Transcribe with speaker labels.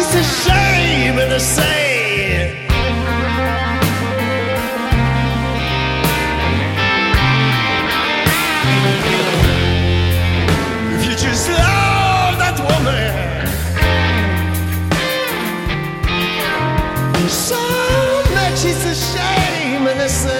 Speaker 1: it's a shame to say. If you just love that woman so much, it's a shame to say.